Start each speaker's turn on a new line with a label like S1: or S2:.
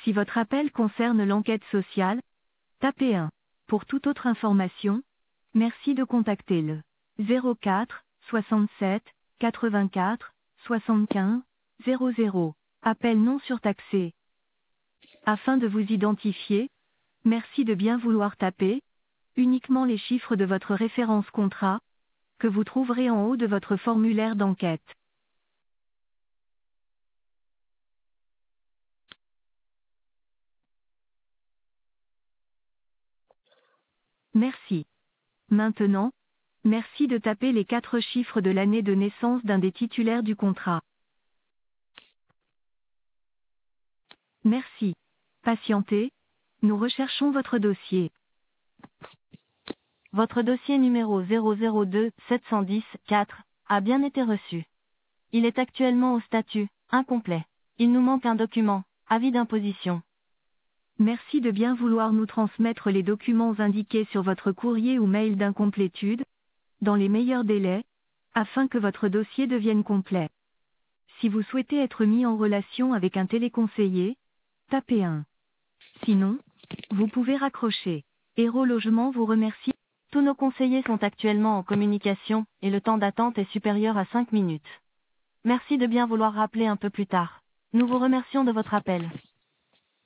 S1: Si votre appel concerne l'enquête sociale, tapez 1. Pour toute autre information, merci de contacter le 04 67 84 75 00. Appel non surtaxé. Afin de vous identifier, merci de bien vouloir taper uniquement les chiffres de votre référence contrat, que vous trouverez en haut de votre formulaire d'enquête. Merci. Maintenant, merci de taper les 4 chiffres de l'année de naissance d'un des titulaires du contrat. Merci. Patientez, nous recherchons votre dossier. Votre dossier numéro 002 710 4 a bien été reçu. Il est actuellement au statut incomplet. Il nous manque un document, avis d'imposition. Merci de bien vouloir nous transmettre les documents indiqués sur votre courrier ou mail d'incomplétude, dans les meilleurs délais, afin que votre dossier devienne complet. Si vous souhaitez être mis en relation avec un téléconseiller, tapez 1. Sinon, vous pouvez raccrocher. Héros Logement vous remercie. Tous nos conseillers sont actuellement en communication, et le temps d'attente est supérieur à 5 minutes. Merci de bien vouloir rappeler un peu plus tard. Nous vous remercions de votre appel.